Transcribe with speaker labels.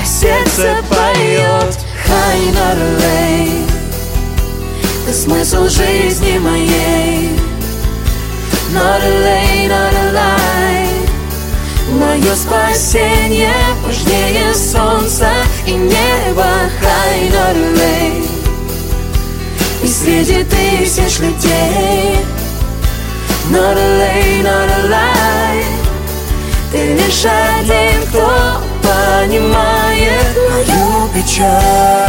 Speaker 1: сердце поет. Хай, not a late, ты смысл жизни моей. Not a late, not a lie, мое спасение важнее солнца и неба. Хай, not a late, и среди тысяч людей. Not a late, not a lie, ты лишь один, кто понимает мою печаль.